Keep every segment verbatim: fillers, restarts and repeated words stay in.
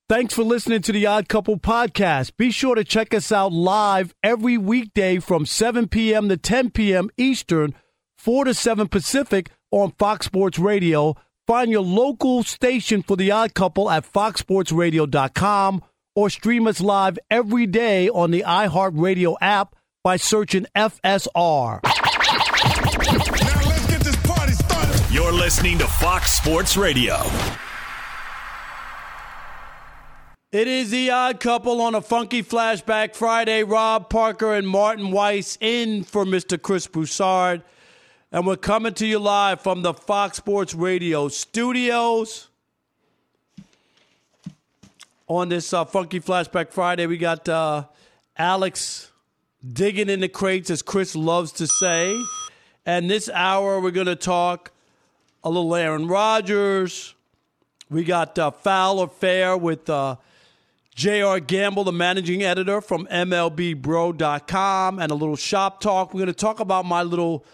Thanks for listening to the Odd Couple podcast. Be sure to check us out live every weekday from seven p.m. to ten p.m. Eastern, four to seven Pacific on Fox Sports Radio. Find your local station for the Odd Couple at fox sports radio dot com or stream us live every day on the iHeartRadio app by searching F S R. Now let's get this party started. You're listening to Fox Sports Radio. It is the Odd Couple on a funky flashback Friday. Rob Parker and Martin Weiss in for Mister Chris Broussard. And we're coming to you live from the Fox Sports Radio studios. On this uh, funky flashback Friday, we got uh, Alex digging in the crates, as Chris loves to say. And this hour, we're going to talk a little Aaron Rodgers. We got uh, Foul or Fair with uh, J R. Gamble, the managing editor from M L B bro dot com, and a little shop talk. We're going to talk about my little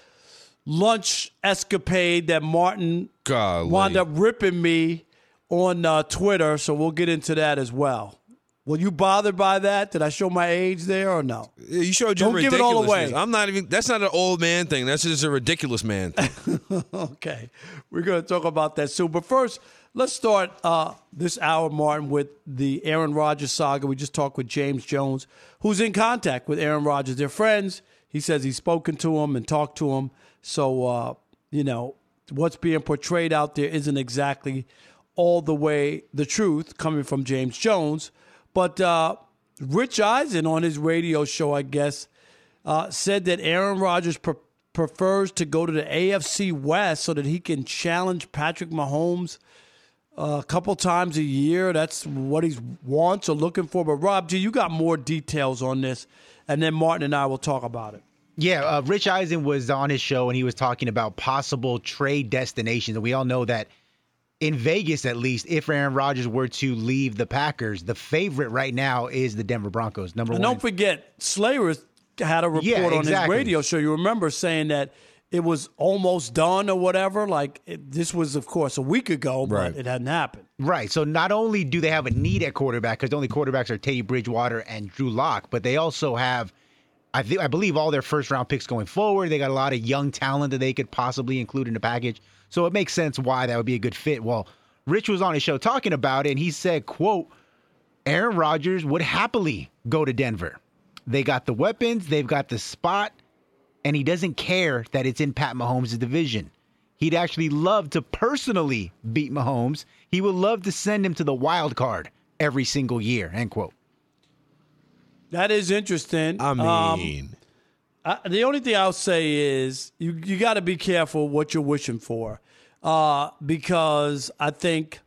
lunch escapade that Martin Golly. wound up ripping me on uh, Twitter, so we'll get into that as well. Were you bothered by that? Did I show my age there or no? You showed your Don't give it all ridiculousness. away. I'm not even. That's not an old man thing. That's just a ridiculous man thing. Okay. We're going to talk about that soon. But first, let's start uh, this hour, Martin, with the Aaron Rodgers saga. We just talked with James Jones, who's in contact with Aaron Rodgers. They're friends. He says he's spoken to him and talked to him. So, uh, you know, what's being portrayed out there isn't exactly all the way the truth coming from James Jones. But uh, Rich Eisen on his radio show, I guess, uh, said that Aaron Rodgers pre- prefers to go to the A F C West so that he can challenge Patrick Mahomes uh, a couple times a year. That's what he wants or looking for. But, Rob, G, you got more details on this, and then Martin and I will talk about it. Yeah, uh, Rich Eisen was on his show, and he was talking about possible trade destinations. And we all know that in Vegas, at least, if Aaron Rodgers were to leave the Packers, the favorite right now is the Denver Broncos, number and one. Don't forget, Slayer had a report Yeah, on exactly. his radio show. You remember saying that it was almost done or whatever. Like, it, this was, of course, a week ago, but Right. it hadn't happened. Right. So not only do they have a need at quarterback, because the only quarterbacks are Teddy Bridgewater and Drew Lock, but they also have, I, th- I believe, all their first-round picks going forward. They got a lot of young talent that they could possibly include in the package. So it makes sense why that would be a good fit. Well, Rich was on his show talking about it, and he said, quote, Aaron Rodgers would happily go to Denver. They got the weapons, they've got the spot, and he doesn't care that it's in Pat Mahomes' division. He'd actually love to personally beat Mahomes. He would love to send him to the wild card every single year, end quote. That is interesting. I mean, Um, I, the only thing I'll say is you, you got to be careful what you're wishing for. Uh, because I think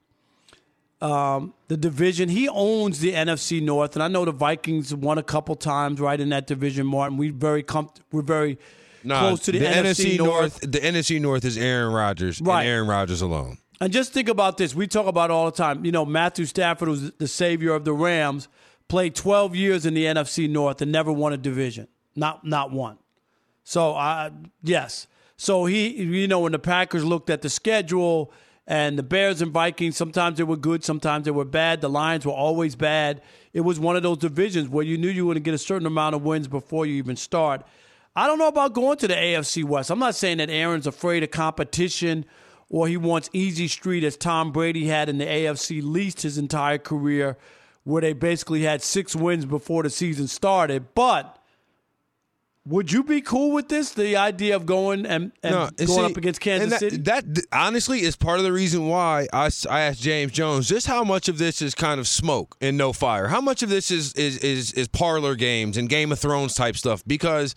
um, the division, he owns the N F C North, and I know the Vikings won a couple times right in that division, Martin. We very com- we're very nah, close to the, the N F C, North. North. The N F C North is Aaron Rodgers Right. and Aaron Rodgers alone. And just think about this. We talk about it all the time. You know, Matthew Stafford was the savior of the Rams, played twelve years in the N F C North and never won a division. Not not one. So, uh, yes. So, he, you know, when the Packers looked at the schedule and the Bears and Vikings, sometimes they were good, sometimes they were bad. The Lions were always bad. It was one of those divisions where you knew you were going to get a certain amount of wins before you even start. I don't know about going to the A F C West. I'm not saying that Aaron's afraid of competition or he wants easy street as Tom Brady had in the A F C least his entire career, where they basically had six wins before the season started. But would you be cool with this, the idea of going and, and No, and going see, up against Kansas and that, City? That th- honestly is part of the reason why I, s- I asked James Jones just how much of this is kind of smoke and no fire. How much of this is is is, is parlor games and Game of Thrones type stuff? Because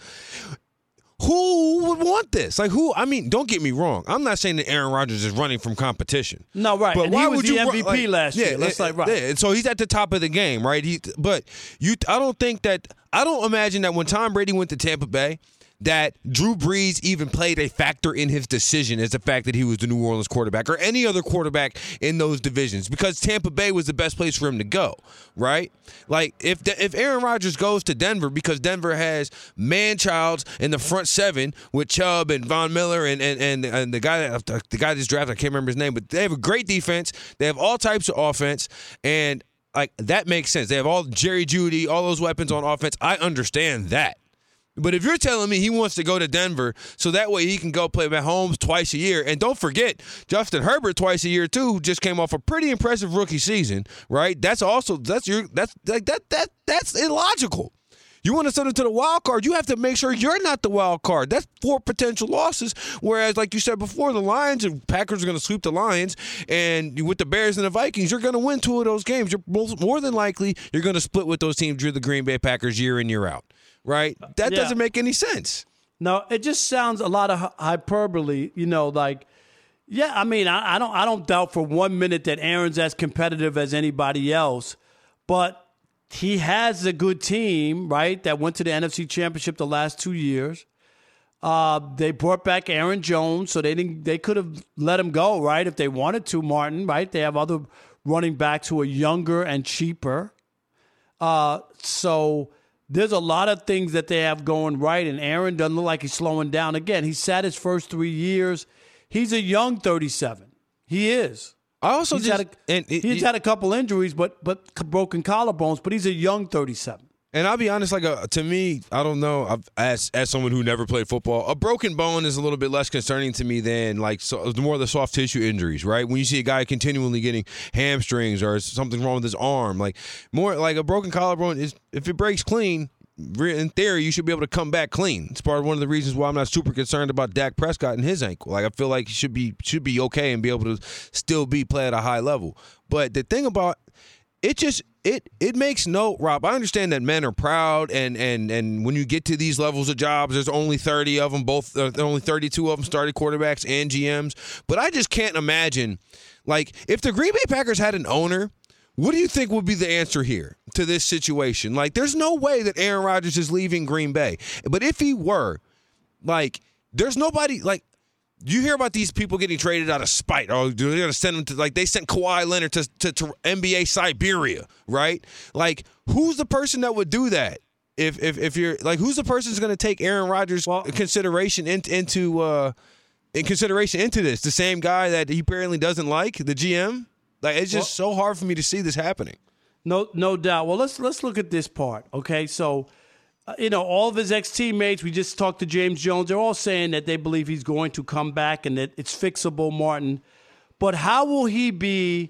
who would want this? Like who? I mean, don't get me wrong. I'm not saying that Aaron Rodgers is running from competition. No, right. But And why he was would the you M V P run- like, last yeah, year. Let's yeah, like right. Yeah, and so he's at the top of the game, right? He, but you, I don't think that. I don't imagine that when Tom Brady went to Tampa Bay, that Drew Brees even played a factor in his decision as the fact that he was the New Orleans quarterback or any other quarterback in those divisions, because Tampa Bay was the best place for him to go, right? Like if the, if Aaron Rodgers goes to Denver because Denver has man-childs in the front seven with Chubb and Von Miller and and and, and the guy the guy that's drafted, I can't remember his name, but they have a great defense. They have all types of offense, and like that makes sense. They have all Jerry Jeudy, all those weapons on offense. I understand that. But if you're telling me he wants to go to Denver so that way he can go play Mahomes twice a year, and don't forget Justin Herbert twice a year too, who just came off a pretty impressive rookie season, right? That's also that's your that's like that that that's illogical. You want to send him to the wild card, you have to make sure you're not the wild card. That's four potential losses. Whereas, like you said before, the Lions and Packers are going to sweep the Lions, and with the Bears and the Vikings, you're going to win two of those games. You're more than likely you're going to split with those teams. You're the Green Bay Packers year in, year out. Right? That yeah. doesn't make any sense. No, it just sounds a lot of hyperbole, you know, like, yeah, I mean, I, I don't I don't doubt for one minute that Aaron's as competitive as anybody else, but he has a good team, right, that went to the N F C Championship the last two years. Uh, they brought back Aaron Jones, so they didn't they could have let him go, right, if they wanted to, Martin, right? They have other running backs who are younger and cheaper. Uh, so there's a lot of things that they have going right, and Aaron doesn't look like he's slowing down. Again, he sat his first three years. He's a young thirty-seven. He is. I also he's just had a, and it, he's it, had a couple injuries, but but broken collarbones. But he's a young thirty-seven. And I'll be honest, like a, to me, I don't know. I've, as as someone who never played football, a broken bone is a little bit less concerning to me than like so, more of the soft tissue injuries, right? When you see a guy continually getting hamstrings or something wrong with his arm, like more like a broken collarbone is if it breaks clean. In theory, you should be able to come back clean. It's part of one of the reasons why I'm not super concerned about Dak Prescott and his ankle. Like I feel like he should be should be okay and be able to still be play at a high level. But the thing about it just it it makes no Rob. I understand that men are proud and and and when you get to these levels of jobs, there's only thirty of them. Both uh, only thirty-two of them started quarterbacks and G Ms. But I just can't imagine like if the Green Bay Packers had an owner. What do you think would be the answer here to this situation? Like, there's no way that Aaron Rodgers is leaving Green Bay. But if he were, like, there's nobody, like, you hear about these people getting traded out of spite. Oh, they're going to send them to, like, they sent Kawhi Leonard to, to, to N B A Siberia, right? Like, who's the person that would do that? If if if you're, like, who's the person that's going to take Aaron Rodgers' well, consideration in, into, uh, in consideration into this? The same guy that he apparently doesn't like, the G M? Like it's just well, so hard for me to see this happening. No, no doubt. Well, let's let's look at this part. Okay, so uh, you know all of his ex teammates. We just talked to James Jones. They're all saying that they believe he's going to come back and that it's fixable, Martin. But how will he be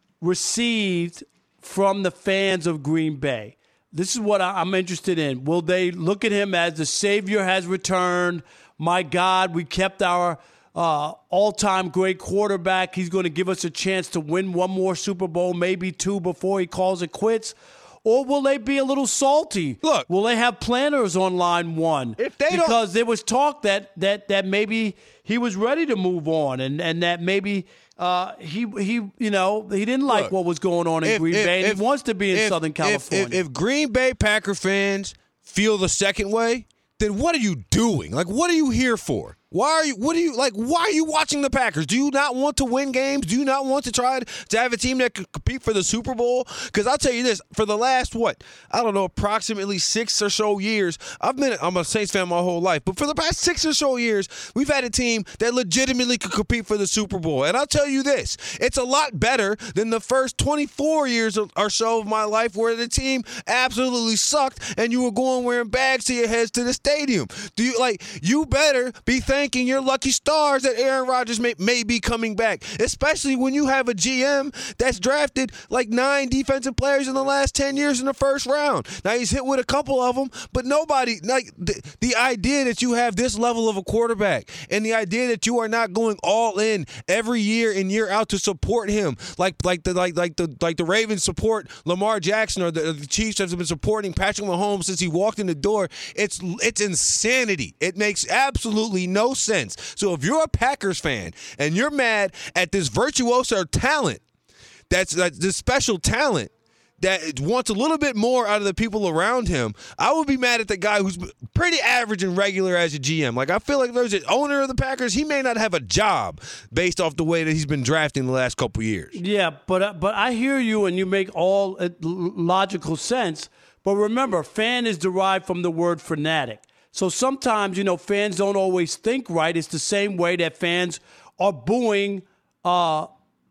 received from the fans of Green Bay? This is what I, I'm interested in. Will they look at him as the savior has returned? My God, we kept our Uh, all-time great quarterback. He's going to give us a chance to win one more Super Bowl, maybe two, before he calls it quits. Or will they be a little salty? Look, will they have planners on line one? If they because don't, there was talk that that that maybe he was ready to move on, and and that maybe uh, he he you know he didn't like look, what was going on in if, Green if, Bay, and if, he wants to be in if, Southern California. If, if, if Green Bay Packer fans feel the second way, then what are you doing? Like, what are you here for? Why are you, what are you, like, why are you watching the Packers? Do you not want to win games? Do you not want to try to have a team that could compete for the Super Bowl? Because I'll tell you this, for the last, what, I don't know, approximately six or so years, I've been, I'm a Saints fan my whole life, but for the past six or so years, we've had a team that legitimately could compete for the Super Bowl. And I'll tell you this, it's a lot better than the first twenty-four years or so of my life where the team absolutely sucked and you were going wearing bags to your heads to the stadium. Do you, like, you better be thanking your lucky stars that Aaron Rodgers may, may be coming back, especially when you have a G M that's drafted like nine defensive players in the last ten years in the first round. Now, he's hit with a couple of them, but nobody, like the, the idea that you have this level of a quarterback and the idea that you are not going all in every year and year out to support him, like like the like like the like the Ravens support Lamar Jackson or the, the Chiefs have been supporting Patrick Mahomes since he walked in the door. It's it's insanity. It makes absolutely no sense. So if you're a Packers fan and you're mad at this virtuoso talent, that's, that's this special talent that wants a little bit more out of the people around him, I would be mad at the guy who's pretty average and regular as a G M. Like, I feel like there's an owner of the Packers, he may not have a job based off the way that he's been drafting the last couple years. Yeah, but uh, but I hear you, and you make all uh, logical sense. But remember, fan is derived from the word fanatic. So sometimes, you know, fans don't always think right. It's the same way that fans are booing uh,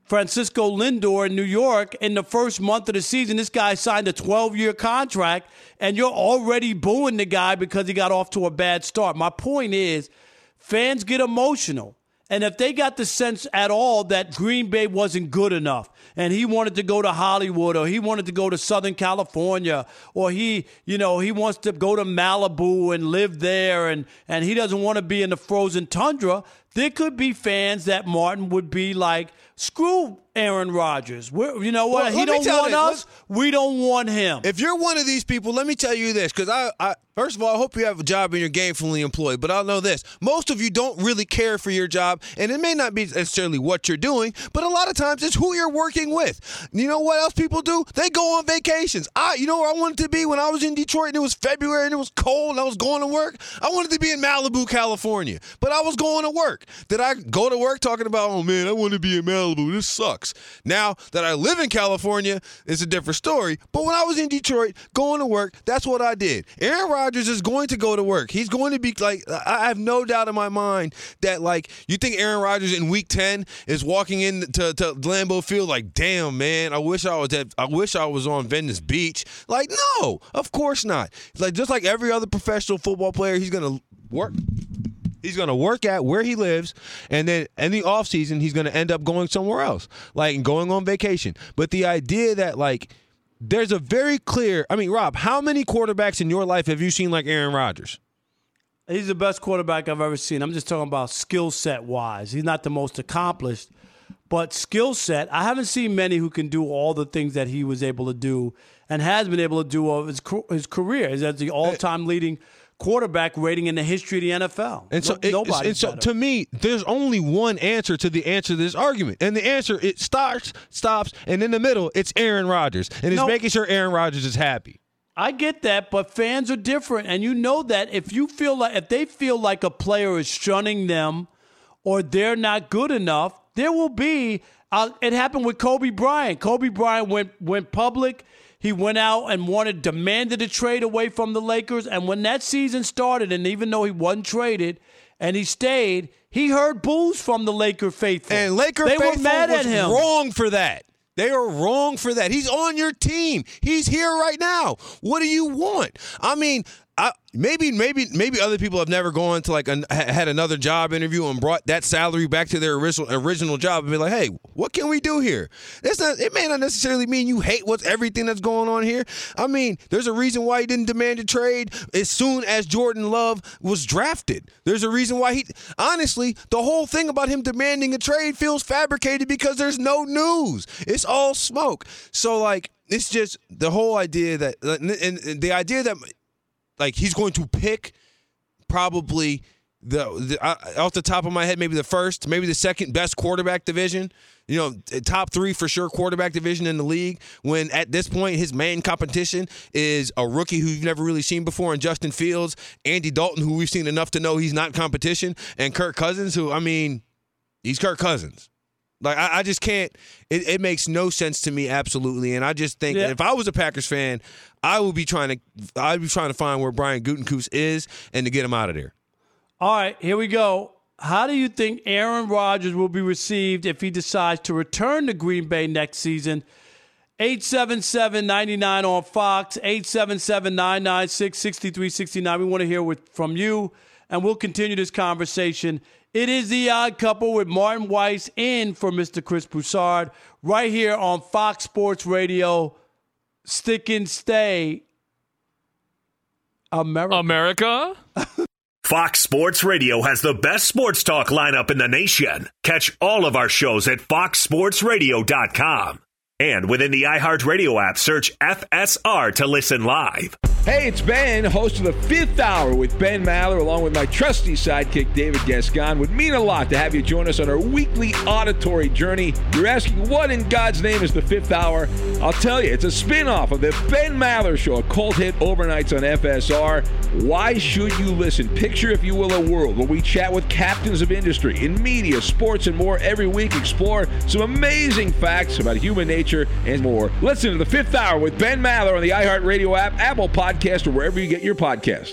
Francisco Lindor in New York, in the first month of the season, this guy signed a twelve-year contract, and you're already booing the guy because he got off to a bad start. My point is, fans get emotional. And if they got the sense at all that Green Bay wasn't good enough and he wanted to go to Hollywood or he wanted to go to Southern California or he, you know, he wants to go to Malibu and live there and, and he doesn't want to be in the frozen tundra, there could be fans that Martin would be like, screw Aaron Rodgers. We're, you know what? Well, he don't want this. us. Let's, we don't want him. If you're one of these people, let me tell you this, because I, I, first of all, I hope you have a job and you're gainfully employed. But I'll know this: most of you don't really care for your job, and it may not be necessarily what you're doing, but a lot of times it's who you're working with. You know what else people do? They go on vacations. I, you know where I wanted to be when I was in Detroit and it was February and it was cold and I was going to work? I wanted to be in Malibu, California, but I was going to work. Did I go to work talking about, oh man, I want to be in Malibu? This sucks. Now that I live in California, it's a different story. But when I was in Detroit going to work, that's what I did. Aaron Rodgers is going to go to work. He's going to be like, I have no doubt in my mind that, like, you think Aaron Rodgers in week ten is walking into to, to Lambeau Field like, damn, man, I wish I was at, I wish I was on Venice Beach. Like, no, of course not. Like, just like every other professional football player, he's going to work. He's going to work at where he lives, and then in the offseason, he's going to end up going somewhere else, like going on vacation. But the idea that, like, there's a very clear – I mean, Rob, how many quarterbacks in your life have you seen like Aaron Rodgers? He's the best quarterback I've ever seen. I'm just talking about skill set wise. He's not the most accomplished, but skill set, I haven't seen many who can do all the things that he was able to do and has been able to do of his, his career. He's at the all-time leading – quarterback rating in the history of the N F L. And so, no, it, and so to me, there's only one answer to the answer to this argument. And the answer, it starts, stops, and in the middle, it's Aaron Rodgers. And it's no, making sure Aaron Rodgers is happy. I get that, but fans are different. And you know that if you feel like, if they feel like a player is shunning them or they're not good enough, there will be, uh, it happened with Kobe Bryant. Kobe Bryant went went public. He went out and wanted, demanded a trade away from the Lakers. And when that season started, and even though he wasn't traded and he stayed, he heard boos from the Laker faithful. And Laker they faithful were mad was at him. wrong for that. They are wrong for that. He's on your team. He's here right now. What do you want? I mean, I, maybe, maybe, maybe other people have never gone to like an, had another job interview and brought that salary back to their original original job and be like, "Hey, what can we do here?" That's not. It may not necessarily mean you hate what's everything that's going on here. I mean, there's a reason why he didn't demand a trade as soon as Jordan Love was drafted. There's a reason why he. Honestly, the whole thing about him demanding a trade feels fabricated because there's no news. It's all smoke. So like, it's just the whole idea that and the idea that. Like, he's going to pick probably the, the uh, off the top of my head, maybe the first, maybe the second best quarterback division. You know, top three for sure quarterback division in the league. When at this point his main competition is a rookie who you've never really seen before in Justin Fields, Andy Dalton, who we've seen enough to know he's not competition, and Kirk Cousins, who I mean, he's Kirk Cousins. Like, I, I just can't – it makes no sense to me, absolutely. And I just think yeah. if I was a Packers fan, I would be trying to – I'd be trying to find where Brian Gutekunst is and to get him out of there. All right, here we go. How do you think Aaron Rodgers will be received if he decides to return to Green Bay next season? eight seven seven, nine nine on Fox, eight seven seven, nine nine six, six three six nine. We want to hear with, from you, and we'll continue this conversation. It is The Odd Couple with Martin Weiss in for Mister Chris Broussard right here on Fox Sports Radio. Stick and stay, America. America? Fox Sports Radio has the best sports talk lineup in the nation. Catch all of our shows at fox sports radio dot com. And within the iHeartRadio app, search F S R to listen live. Hey, it's Ben, host of the Fifth Hour with Ben Maller, along with my trusty sidekick, David Gascon. Would mean a lot to have you join us on our weekly auditory journey. You're asking, what in God's name is the Fifth Hour? I'll tell you, it's a spin-off of the Ben Maller Show, a cult hit overnights on F S R. Why should you listen? Picture, if you will, a world where we chat with captains of industry in media, sports, and more every week. Explore some amazing facts about human nature and more. Listen to the Fifth Hour with Ben Maller on the iHeartRadio app, Apple Podcast, or wherever you get your podcasts.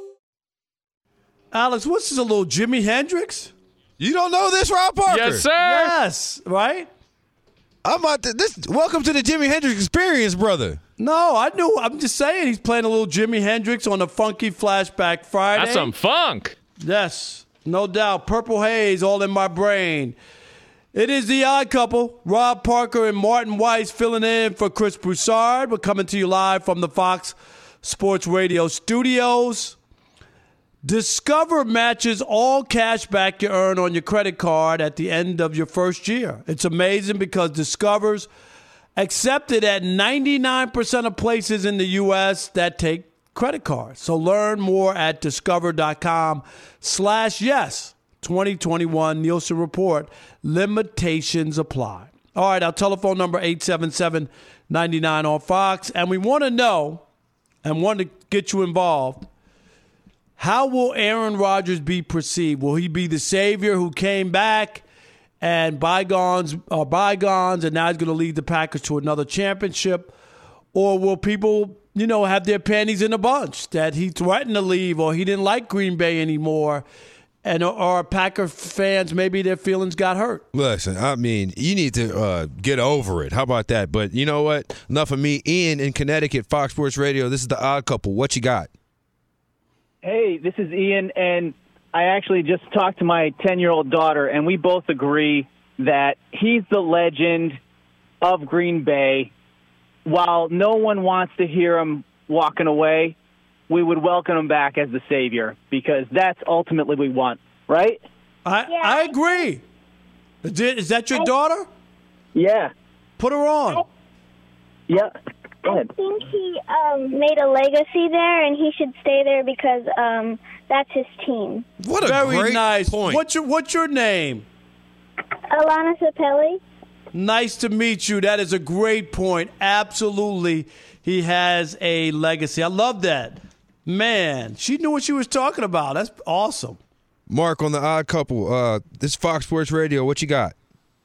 Alex, what's this, a little Jimi Hendrix? You don't know this, Rob Parker? Yes, sir. Yes, right? I'm about to, this. Welcome to the Jimi Hendrix Experience, brother. No, I knew. I'm just saying he's playing a little Jimi Hendrix on a Funky Flashback Friday. That's some funk. Yes, no doubt. Purple Haze all in my brain. It is the Odd Couple. Rob Parker and Martin Weiss filling in for Chris Broussard. We're coming to you live from the Fox Sports Radio studios. Discover matches all cash back you earn on your credit card at the end of your first year. It's amazing because Discover's accepted at ninety-nine percent of places in the U S that take credit cards. So learn more at discover.com slash yes. twenty twenty-one Nielsen Report. Limitations apply. All right, our telephone number eight seven seven, nine nine on Fox. And we want to know and want to get you involved. How will Aaron Rodgers be perceived? Will he be the savior who came back and bygones are bygones and now he's going to lead the Packers to another championship? Or will people, you know, have their panties in a bunch that he threatened to leave or he didn't like Green Bay anymore? And or Packer fans, maybe their feelings got hurt. Listen, I mean, you need to uh, get over it. How about that? But you know what? Enough of me. Ian in Connecticut, Fox Sports Radio. This is the Odd Couple. What you got? Hey, this is Ian, and I actually just talked to my ten-year-old daughter, and we both agree that he's the legend of Green Bay. While no one wants to hear him walking away, we would welcome him back as the savior because that's ultimately what we want, right? I Yeah. I agree. Is, it, is that your daughter? Yeah. Put her on. Yeah. Go I ahead. think he um, made a legacy there, and he should stay there because um, that's his team. What a Very great nice. point. What's your What's your name? Alana Sapelli. Nice to meet you. That is a great point. Absolutely, he has a legacy. I love that. Man, she knew what she was talking about. That's awesome. Mark on the Odd Couple. Uh, this is Fox Sports Radio. What you got?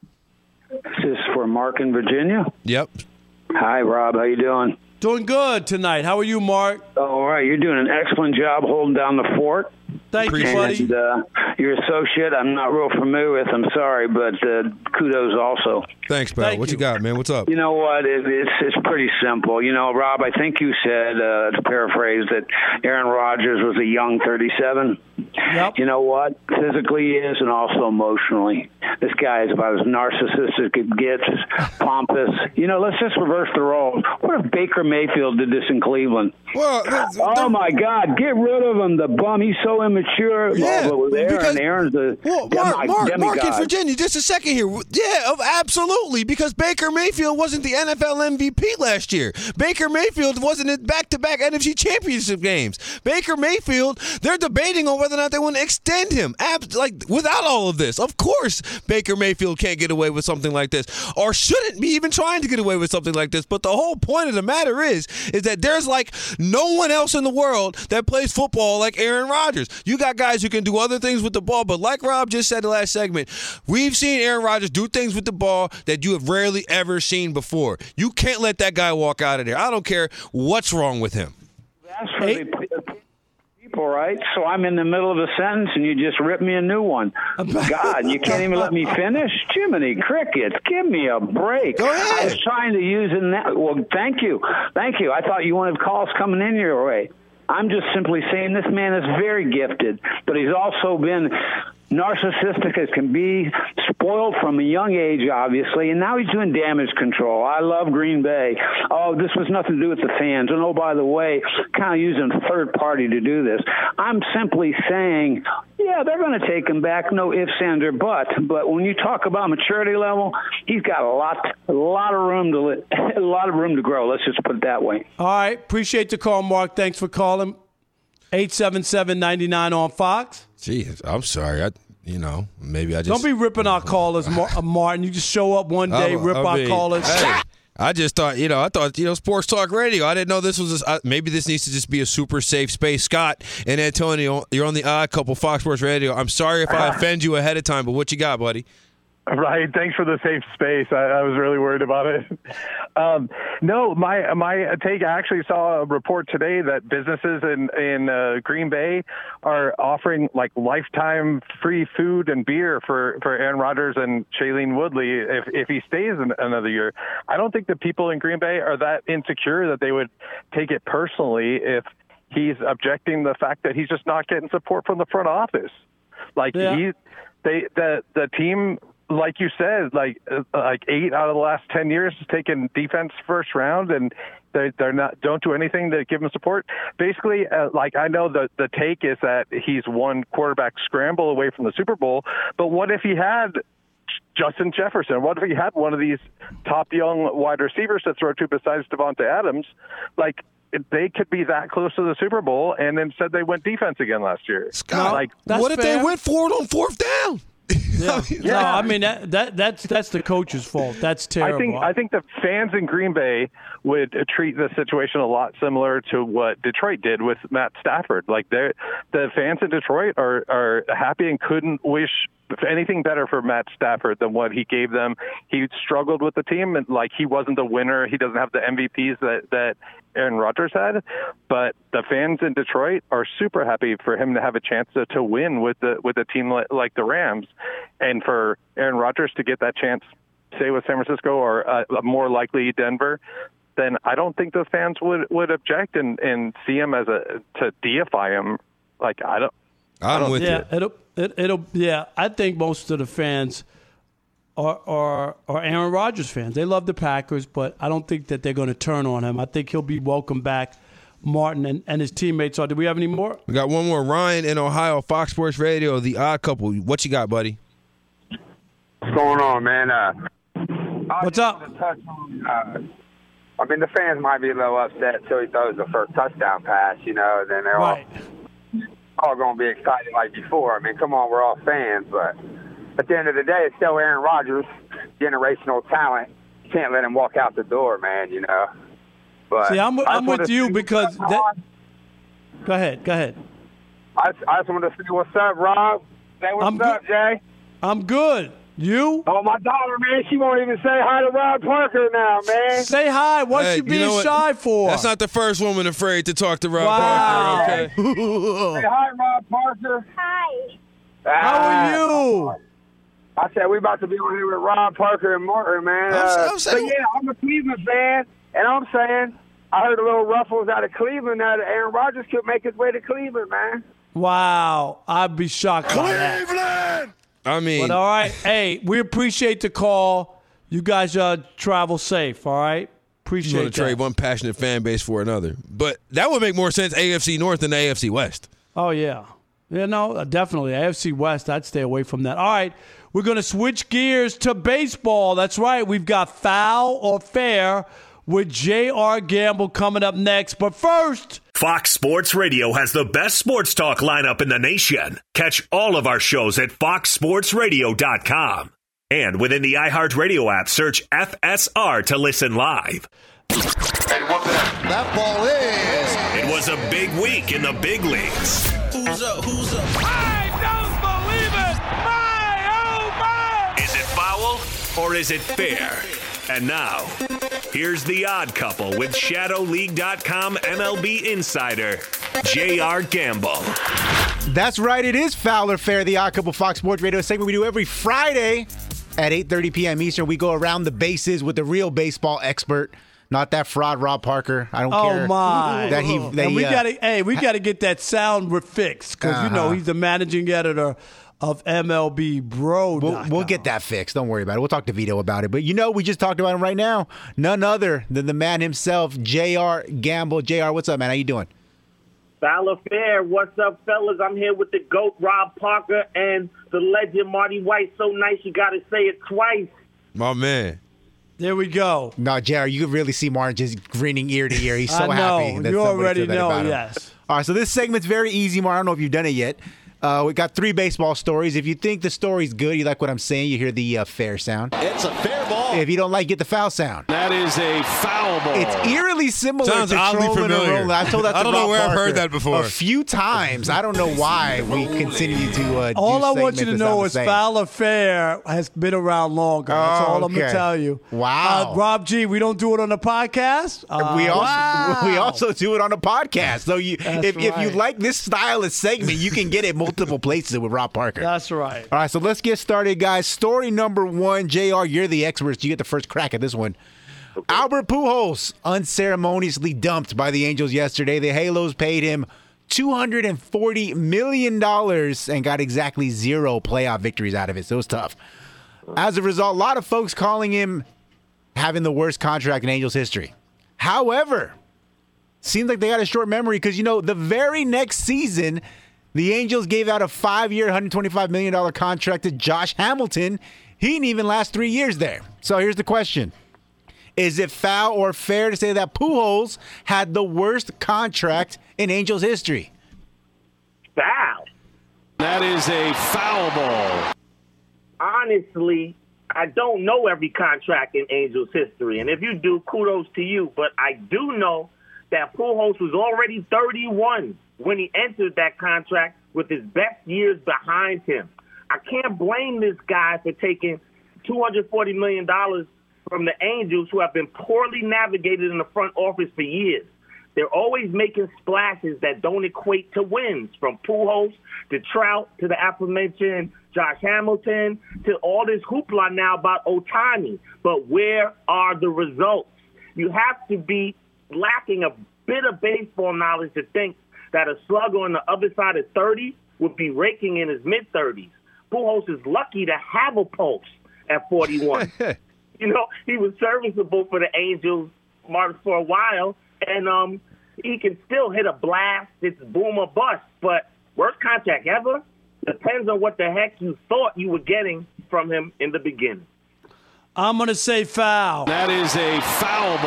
This is for Mark in Virginia. Yep. Hi, Rob. How you doing? Doing good tonight. How are you, Mark? All right. You're doing an excellent job holding down the fort. Thank you, buddy. And uh, your associate, I'm not real familiar with. I'm sorry, but uh, kudos also. Thanks, pal. Thank what you. you. got, man? What's up? You know what? It, it's it's pretty simple. You know, Rob, I think you said, uh, to paraphrase, that Aaron Rodgers was a young thirty-seven. Yep. You know what? Physically he is, and also emotionally. This guy is about as narcissistic as it gets, pompous. You know, let's just reverse the roles. What if Baker Mayfield did this in Cleveland? Well, Oh, my God. Get rid of him, the bum. He's so immature. Yeah, Oh, but with Aaron, because- Aaron's a Well, demi- Mark, Mark, demigod. Mark in Virginia, just a second here. Yeah, of- absolutely, because Baker Mayfield wasn't the N F L M V P last year. Baker Mayfield wasn't in back-to-back N F C Championship games. Baker Mayfield, they're debating on whether or not they want to extend him. Ab- like, without all of this, of course Baker Mayfield can't get away with something like this, or shouldn't be even trying to get away with something like this. But the whole point of the matter is, is that there's like no one else in the world that plays football like Aaron Rodgers. You got guys who can do other things with the ball, but like Rob just said in the last segment, we've seen Aaron Rodgers do things with the ball that you have rarely ever seen before. You can't let that guy walk out of there. I don't care what's wrong with him. That's for the p- people, right? So I'm in the middle of a sentence, and you just rip me a new one. God, you can't even let me finish? Jiminy Crickets, give me a break. Go ahead. I was trying to use it. That. Well, thank you. Thank you. I thought you wanted calls coming in your way. I'm just simply saying this man is very gifted, but he's also been narcissistic as can be, spoiled from a young age, obviously, and now he's doing damage control. I love Green Bay. Oh, this was nothing to do with the fans. And, oh, by the way, kind of using a third party to do this. I'm simply saying, yeah, they're going to take him back, no ifs, ands, or buts. But when you talk about maturity level, he's got a lot, a lot of room to, li- a lot of room to grow. Let's just put it that way. All right. Appreciate the call, Mark. Thanks for calling. eight seven seven, nine nine on Fox. Jeez, I'm sorry. I, you know, maybe I just Don't be ripping our callers, Mar- uh, Martin. You just show up one day, I- rip I our mean, callers. hey, I just thought, you know, I thought, you know, Sports Talk Radio. I didn't know this was, a, uh, maybe this needs to just be a super safe space. Scott and Antonio, you're on the Odd Couple, Fox Sports Radio. I'm sorry if I offend you ahead of time, but what you got, buddy? Right. Thanks for the safe space. I, I was really worried about it. Um, no, my my take. I actually saw a report today that businesses in in uh, Green Bay are offering like lifetime free food and beer for, for Aaron Rodgers and Shailene Woodley if if he stays in another year. I don't think the people in Green Bay are that insecure that they would take it personally if he's objecting the fact that he's just not getting support from the front office. Like yeah. he, they the the team. Like you said, like uh, like eight out of the last ten years has taken defense first round, and they they're not don't do anything to give him support. Basically, uh, like I know the the take is that he's one quarterback scramble away from the Super Bowl, but what if he had Justin Jefferson? What if he had one of these top young wide receivers to throw to besides Devontae Adams? Like they could be that close to the Super Bowl, and instead they went defense again last year. Scott, like what if fair. they went for it on fourth down? Yeah. Yeah. No, I mean that, that that's that's the coach's fault. That's terrible. I think I think the fans in Green Bay would treat the situation a lot similar to what Detroit did with Matt Stafford. Like they the fans in Detroit are are happy and couldn't wish anything better for Matt Stafford than what he gave them. He struggled with the team, and like he wasn't the winner. He doesn't have the M V Ps that that Aaron Rodgers had, but the fans in Detroit are super happy for him to have a chance to, to win with the with a team like, like the Rams, and for Aaron Rodgers to get that chance, say with San Francisco or uh, more likely Denver, then I don't think the fans would, would object and, and see him as a to deify him. Like I don't. I'm I don't, with yeah, you. it'll it, it'll yeah. I think most of the fans are are are Aaron Rodgers fans. They love the Packers, but I don't think that they're going to turn on him. I think he'll be welcomed back. Martin and, and his teammates are. Do we have any more? We got one more. Ryan in Ohio, Fox Sports Radio, The Odd Couple. What you got, buddy? What's going on, man? Uh, What's up? Touch on, uh, I mean, the fans might be a little upset until he throws the first touchdown pass, you know, and then they're Right. all, all going to be excited like before. I mean, come on, we're all fans, but at the end of the day, it's still Aaron Rodgers, generational talent. You can't let him walk out the door, man, you know. But See, I'm, I'm with you because that, that, go ahead, go ahead. I, I just want to see what's up, Rob. Say what's I'm up, good. Jay. I'm good. You? Oh, my daughter, man, she won't even say hi to Rob Parker now, man. Say hi. What's Hey, she you being know what? shy for? That's not the first woman afraid to talk to Rob Wow. Parker, okay? Say hi, Rob Parker. Hi. How are you? I said we about to be on here with Rob Parker and Martin, man. I'm Uh, sa- I'm saying- but yeah, I'm a Cleveland fan, and I'm saying I heard a little ruffles out of Cleveland that Aaron Rodgers could make his way to Cleveland, man. Wow. I'd be shocked by that. Cleveland! I mean, But all right. Hey, we appreciate the call. You guys uh, travel safe, all right? you Appreciate want to that. trade one passionate fan base for another. But that would make more sense A F C North than A F C West. Oh, yeah. Yeah, no, uh, definitely. A F C West, I'd stay away from that. All right, we're going to switch gears to baseball. That's right. We've got Foul or Fair with J R. Gamble coming up next. But first, Fox Sports Radio has the best sports talk lineup in the nation. Catch all of our shows at fox sports radio dot com. And within the iHeartRadio app, search F S R to listen live. That ball is. It was a big week in the big leagues. Who's up? Who's up? I don't believe it! My, oh, my! Is it foul or is it fair? And now, here's the odd couple with Shadow League dot com M L B insider, J R. Gamble. That's right. It is Foul or Fair, the Odd Couple Fox Sports Radio segment we do every Friday at eight thirty p.m. Eastern. We go around the bases with the real baseball expert, not that fraud Rob Parker. I don't oh, care my. that he. That and we he, uh, gotta, hey, we got to get that sound fixed because, you know, Uh-huh. he's the managing editor of M L B Bro. We'll, we'll get that fixed. Don't worry about it. We'll talk to Vito about it. But you know, we just talked about him right now. None other than the man himself, J R. Gamble. J R, what's up, man? How you doing? Foul or Fair, what's up, fellas? I'm here with the GOAT, Rob Parker, and the legend, Marty White. So nice, you got to say it twice. My man. There we go. No, J R, you can really see Martin just grinning ear to ear. He's so I know. happy. that You somebody already said that know, about him. yes. All right, so this segment's very easy, Martin. I don't know if you've done it yet. Uh, we got three baseball stories. If you think the story's good, you like what I'm saying, you hear the uh, fair sound. It's a fair ball. If you don't like, get the foul sound. That is a foul ball. It's eerily similar Sounds to oddly trolling familiar. and rolling. I told that to I don't know Rob where I've Parker heard that before. a few times. I don't know why we continue to. Uh, all do I want you to segments that know sound the is same. foul or fair has been around longer. That's Oh, all I'm okay. gonna tell you. Wow. Uh, Rob G, we don't do it on the podcast. Uh, we also wow. we also do it on the podcast. So you, That's if, if you right. like this style of segment, you can get it multiple places with Rob Parker. That's right. All right, so let's get started, guys. Story number one, J R, you're the expert. You get the first crack at this one. Albert Pujols unceremoniously dumped by the Angels yesterday. The Halos paid him two hundred forty million dollars and got exactly zero playoff victories out of it, so it was tough. As a result, a lot of folks calling him having the worst contract in Angels history. However, seems like they got a short memory because, you know, the very next season, the Angels gave out a five-year, one hundred twenty-five million dollars contract to Josh Hamilton. He didn't even last three years there. So here's the question. Is it foul or fair to say that Pujols had the worst contract in Angels history? Foul. That is a foul ball. Honestly, I don't know every contract in Angels history. And if you do, kudos to you. But I do know that Pujols was already thirty-one when he entered that contract with his best years behind him. I can't blame this guy for taking two hundred forty million dollars from the Angels, who have been poorly navigated in the front office for years. They're always making splashes that don't equate to wins, from Pujols to Trout to the aforementioned Josh Hamilton to all this hoopla now about Ohtani. But where are the results? You have to be lacking a bit of baseball knowledge to think that a slugger on the other side of thirty would be raking in his mid-thirties. Pujols is lucky to have a pulse at forty-one. You know, he was serviceable for the Angels for a while, and um, he can still hit a blast. It's boom or bust, but worst contract ever? Depends on what the heck you thought you were getting from him in the beginning. I'm going to say foul. That is a foul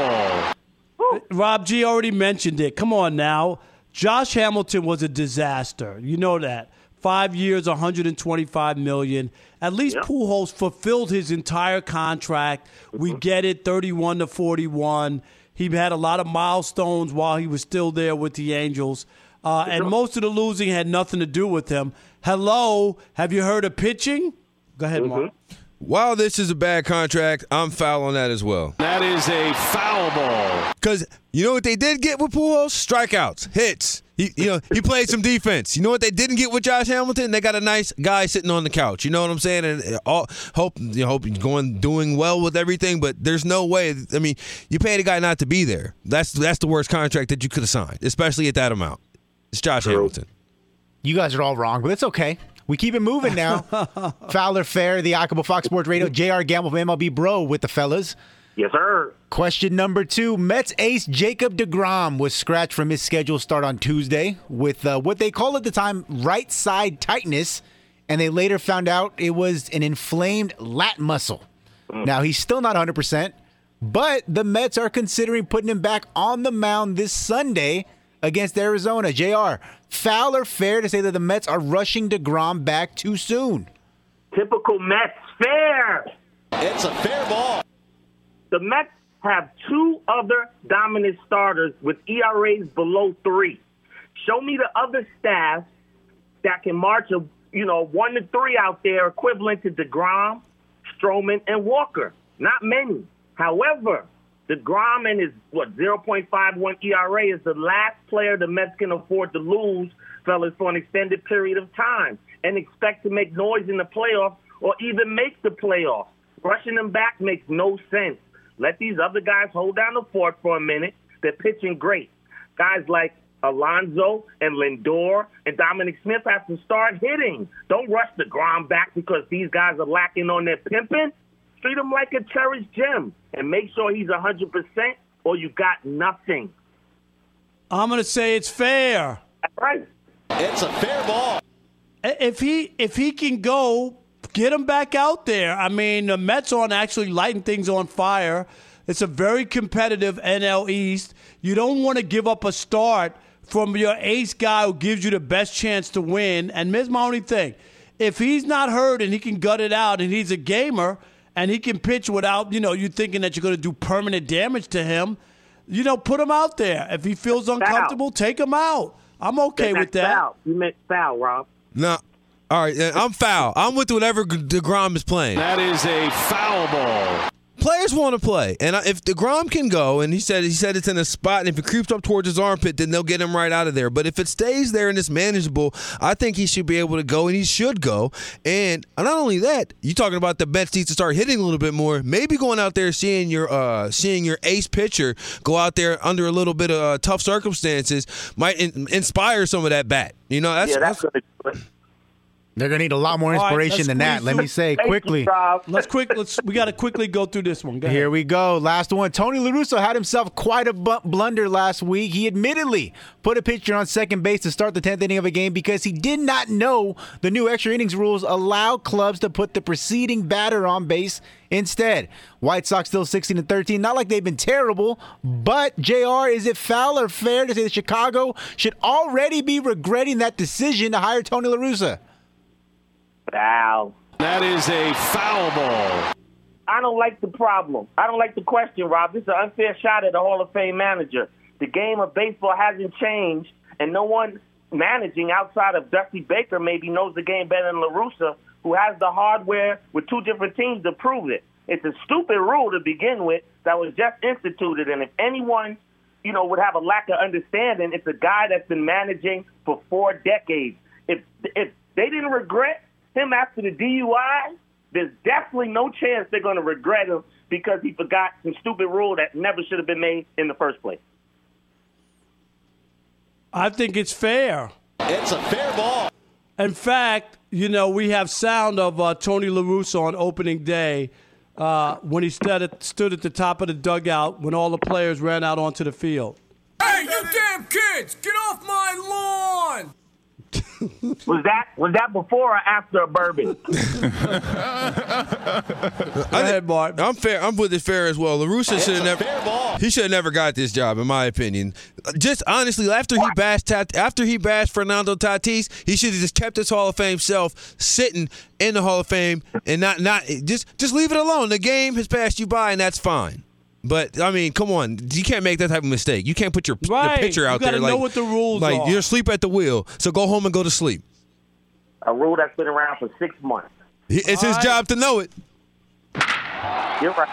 ball. Rob G already mentioned it. Come on now. Josh Hamilton was a disaster. You know that. Five years, one hundred twenty-five million dollars. At least yep. Pujols fulfilled his entire contract. We get it, thirty-one to forty-one. He had a lot of milestones while he was still there with the Angels. Uh, and most of the losing had nothing to do with him. Hello, have you heard of pitching? Go ahead, Mark. Mm-hmm. While this is a bad contract, I'm foul on that as well. That is a foul ball. Because you know what they did get with Pujols? Strikeouts, hits. He, you know, he played some defense. You know what they didn't get with Josh Hamilton? They got a nice guy sitting on the couch. You know what I'm saying? And all, hope you hope he's going doing well with everything. But there's no way. I mean, you paid a guy not to be there. That's that's the worst contract that you could have signed, especially at that amount. It's Josh True. Hamilton. You guys are all wrong, but it's okay. We keep it moving now. Fowler Fair, the Akabo Fox Sports Radio, J R Gamble from M L B Bro with the fellas. Yes, sir. Question number two. Mets ace Jacob deGrom was scratched from his scheduled start on Tuesday with uh, what they called at the time right side tightness, and they later found out it was an inflamed lat muscle. Mm. Now, he's still not one hundred percent, but the Mets are considering putting him back on the mound this Sunday against Arizona. J R, foul or fair to say that the Mets are rushing deGrom back too soon? Typical Mets. Fair. It's a fair ball. The Mets have two other dominant starters with E R As below three. Show me the other staff that can march a you know one to three out there, equivalent to DeGrom, Stroman, and Walker. Not many. However, DeGrom and his what zero point five one E R A is the last player the Mets can afford to lose, fellas, for an extended period of time, and expect to make noise in the playoffs or even make the playoffs. Rushing them back makes no sense. Let these other guys hold down the fort for a minute. They're pitching great. Guys like Alonso and Lindor and Dominic Smith have to start hitting. Don't rush DeGrom back because these guys are lacking on their pimping. Treat him like a cherished gem and make sure he's one hundred percent or you got nothing. I'm going to say it's fair. That's right. It's a fair ball. If he if he can go, get him back out there. I mean, the Mets aren't actually lighting things on fire. It's a very competitive N L East. You don't want to give up a start from your ace guy who gives you the best chance to win. And here's my only thing. If he's not hurt and he can gut it out and he's a gamer and he can pitch without, you know, you thinking that you're going to do permanent damage to him, you know, put him out there. If he feels uncomfortable, take him out. I'm okay with that. Foul. You meant foul, Rob. No. All right, I'm foul. I'm with whatever DeGrom is playing. That is a foul ball. Players want to play, and if DeGrom can go, and he said he said it's in a spot, and if it creeps up towards his armpit, then they'll get him right out of there. But if it stays there and it's manageable, I think he should be able to go, and he should go. And not only that, you talking about the Mets need to start hitting a little bit more. Maybe going out there seeing your uh, seeing your ace pitcher go out there under a little bit of uh, tough circumstances might in- inspire some of that bat. You know, that's, yeah, that's, that's good. They're gonna need a lot more inspiration right, than that. Let me say quickly. Let's quick. Let's. We got to quickly go through this one. Go Here ahead. we go. Last one. Tony La Russa had himself quite a bu- blunder last week. He admittedly put a pitcher on second base to start the tenth inning of a game because he did not know the new extra innings rules allow clubs to put the preceding batter on base instead. White Sox still sixteen and thirteen. Not like they've been terrible, but J R, is it foul or fair to say that Chicago should already be regretting that decision to hire Tony La Russa? Foul. That is a foul ball. I don't like the problem. I don't like the question, Rob. This is an unfair shot at a Hall of Fame manager. The game of baseball hasn't changed, and no one managing outside of Dusty Baker maybe knows the game better than La Russa, who has the hardware with two different teams to prove it. It's a stupid rule to begin with that was just instituted, and if anyone, you know, would have a lack of understanding, it's a guy that's been managing for four decades. If if they didn't regret him after the D U I, there's definitely no chance they're going to regret him because he forgot some stupid rule that never should have been made in the first place. I think it's fair. It's a fair ball. In fact, you know, we have sound of uh, Tony La Russa on opening day uh, when he stood at, stood at the top of the dugout when all the players ran out onto the field. Hey, you damn kids, get off my lawn! Was that was that before or after a bourbon? Go ahead, Bart. I'm fair. I'm with it fair as well. La Russa should have never. Fair ball. He should have never got this job, in my opinion. Just honestly, after he bashed Tat, after he bashed Fernando Tatis, he should have just kept his Hall of Fame self sitting in the Hall of Fame and not not just just leave it alone. The game has passed you by, and that's fine. But I mean, come on, you can't make that type of mistake. You can't put your Right. the pitcher out You gotta there like know what the rules like are. you're asleep at the wheel. So go home and go to sleep. A rule that's been around for six months. It's All his right. job to know it. You're right.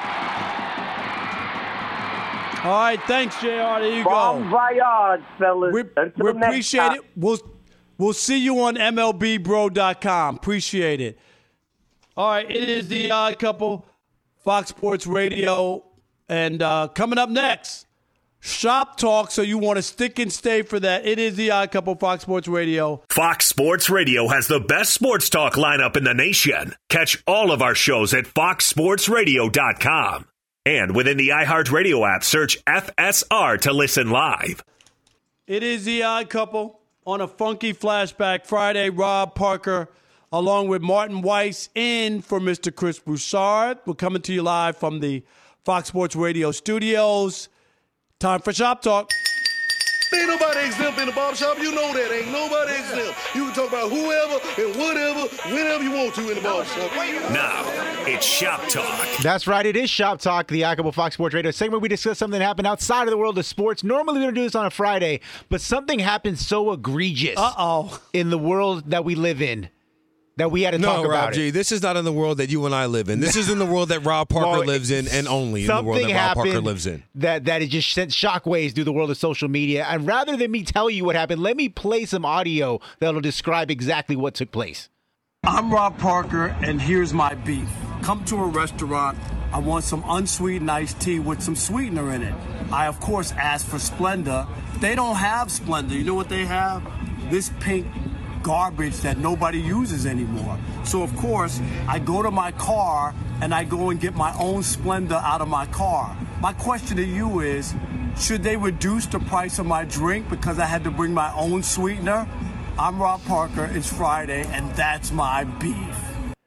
All right, thanks, J R. There you Bon go. voyage, fellas. We, Until we next appreciate time. it. We'll we'll see you on M L B bro dot com. Appreciate it. All right, it is the Odd Couple, Fox Sports Radio, and uh, coming up next, Shop Talk. So you want to stick and stay for that? It is the Odd Couple, Fox Sports Radio. Fox Sports Radio has the best sports talk lineup in the nation. Catch all of our shows at fox sports radio dot com. And within the iHeartRadio app, search F S R to listen live. It is the Odd Couple on a funky flashback Friday. Rob Parker, along with Martin Weiss, in for Mister Chris Broussard. We're coming to you live from the Fox Sports Radio studios. Time for Shop Talk. Ain't nobody exempt in the barbershop. You know that. Ain't nobody exempt. You can talk about whoever and whatever, whenever you want to in the barbershop. Now, it's Shop Talk. That's right. It is Shop Talk, the Odd Couple Fox Sports Radio segment. We discuss something that happened outside of the world of sports. Normally, we don't do this on a Friday, but something happened so egregious Uh-oh. in the world that we live in that we had to No, talk Rob about G, it. this is not in the world that you and I live in. This is in the world that Rob Parker Well, lives in, and only in the world Something that Rob Parker happened lives in. That that it just sent shockwaves through the world of social media. And rather than me tell you what happened, let me play some audio that'll describe exactly what took place. I'm Rob Parker, and here's my beef. Come to a restaurant. I want some unsweetened iced tea with some sweetener in it. I, of course, ask for Splenda. They don't have Splenda. You know what they have? This pink garbage that nobody uses anymore. So, of course, I go to my car and I go and get my own Splenda out of my car. My question to you is, should they reduce the price of my drink because I had to bring my own sweetener? I'm Rob Parker. It's Friday, and that's my beef.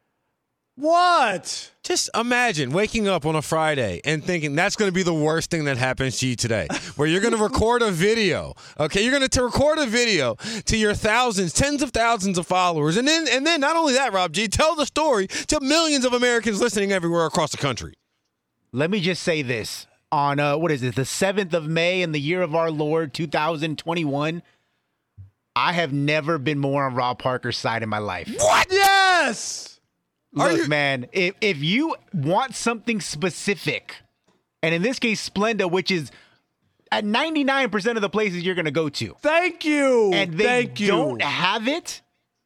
What? Just imagine waking up on a Friday and thinking that's going to be the worst thing that happens to you today, where you're going to record a video Okay, you're going to record a video to your thousands, tens of thousands of followers. And then, and then not only that, Rob G, tell the story to millions of Americans listening everywhere across the country. Let me just say this. On, uh, what is it, the seventh of May in the year of our Lord, two thousand twenty-one, I have never been more on Rob Parker's side in my life. What? Yes! Look, you- man, if, if you want something specific, and in this case, Splenda, which is at ninety-nine percent of the places you're going to go to. Thank you. And they Thank you. don't have it,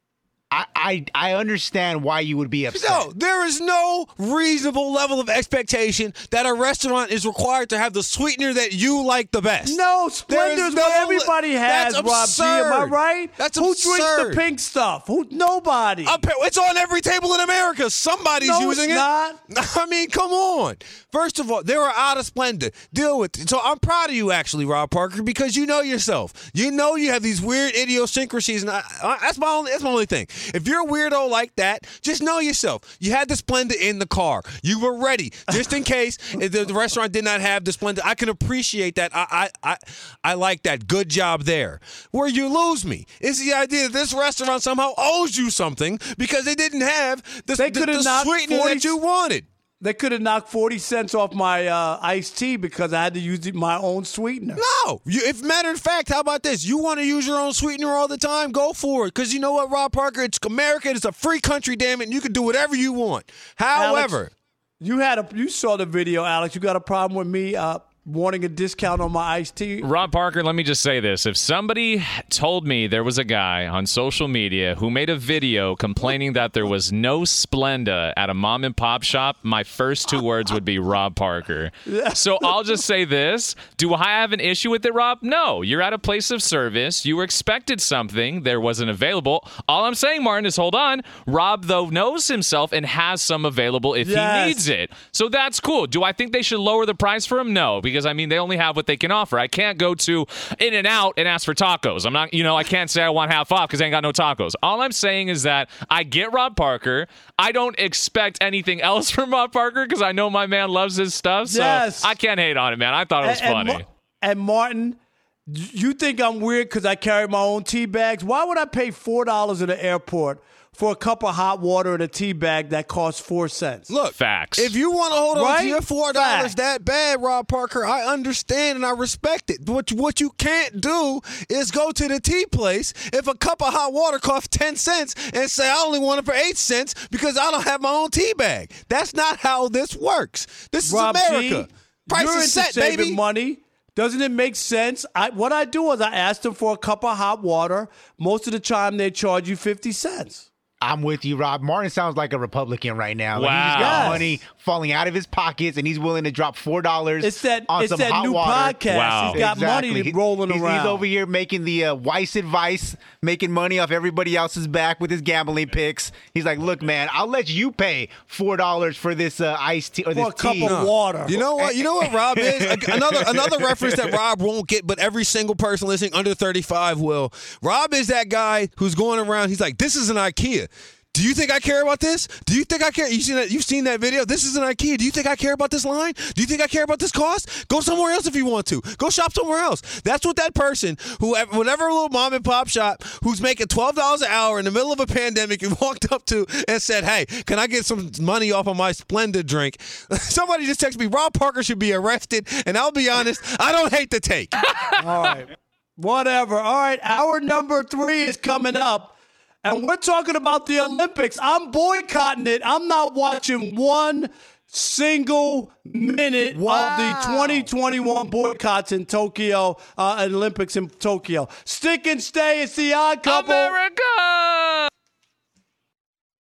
I, I I understand why you would be upset. No, there is no reasonable level of expectation that a restaurant is required to have the sweetener that you like the best. No, There is Splenda's no what li- everybody has, That's Rob G. Am I absurd. right? That's Who absurd. drinks the pink stuff? Who? Nobody. Up- It's on every table in America. Somebody's No, using it's it. not. I mean, come on. First of all, they were out of Splenda. Deal with it. So I'm proud of you, actually, Rob Parker, because you know yourself. You know you have these weird idiosyncrasies, and I, I, that's my only, that's my only thing. If you're a weirdo like that, just know yourself. You had the Splenda in the car. You were ready, just in case if the, the restaurant did not have the Splenda. I can appreciate that. I, I, I, I like that. Good job there. Where you lose me is the idea that this restaurant somehow owes you something because they didn't have the, They the, could have the knocked sweetener forty that you wanted. They could have knocked forty cents off my uh, iced tea because I had to use my own sweetener. No. You, if matter of fact, how about this? You want to use your own sweetener all the time? Go for it. Because you know what, Rob Parker? It's America. It's a free country, damn it. And you can do whatever you want. However. Alex, you had a you saw the video, Alex. You got a problem with me uh, wanting a discount on my iced tea? Rob Parker, let me just say this. If somebody told me there was a guy on social media who made a video complaining that there was no Splenda at a mom and pop shop, my first two words would be Rob Parker. So I'll just say this. Do I have an issue with it, Rob? No. You're at a place of service. You expected something. There wasn't available. All I'm saying, Martin, is hold on. Rob, though, knows himself and has some available if Yes. he needs it. So that's cool. Do I think they should lower the price for him? No, because, I mean, they only have what they can offer. I can't go to In-N-Out and ask for tacos. I'm not, you know, I can't say I want half off because I ain't got no tacos. All I'm saying is that I get Rob Parker. I don't expect anything else from Rob Parker because I know my man loves his stuff. So Yes. I can't hate on it, man. I thought it was and, funny. And, Ma- and Martin, you think I'm weird because I carry my own tea bags? Why would I pay four dollars at the airport for a cup of hot water in a tea bag that costs four cents? Look, facts. If you want to hold on Right? to your four dollars Facts. that bad, Rob Parker, I understand and I respect it. What what you can't do is go to the tea place if a cup of hot water costs ten cents and say I only want it for eight cents because I don't have my own tea bag. That's not how this works. This is Rob America. G, Price you're is into set, saving baby. money. Doesn't it make sense? I, what I do is I ask them for a cup of hot water. Most of the time, they charge you fifty cents. I'm with you, Rob. Martin sounds like a Republican right now. Like, he Wow. just got Yes. money falling out of his pockets, and he's willing to drop four dollars. It's that on it's some that hot new water. podcast. Wow. He's got Exactly. money rolling he's, around. He's over here making the uh, Weiss advice, making money off everybody else's back with his gambling picks. He's like, look, man, I'll let you pay four dollars for this uh, iced tea or For this a cup tea. of water. You know what? You know what Rob is? Another another reference that Rob won't get, but every single person listening under thirty-five will. Rob is that guy who's going around. He's like, "This is an IKEA. Do you think I care about this? Do you think I care? You seen that? You've seen that video? This is an IKEA. Do you think I care about this line? Do you think I care about this cost? Go somewhere else if you want to. Go shop somewhere else." That's what that person, who, whatever little mom and pop shop who's making twelve dollars an hour in the middle of a pandemic and walked up to and said, "Hey, can I get some money off of my Splenda drink?" Somebody just texted me, Rob Parker should be arrested. And I'll be honest, I don't hate the take. All right. Whatever. All right. Hour number three is coming up. And we're talking about the Olympics. I'm boycotting it. I'm not watching one single minute Wow. of the twenty twenty-one boycotts in Tokyo, uh, Olympics in Tokyo. Stick and stay. It's the Odd Couple. America!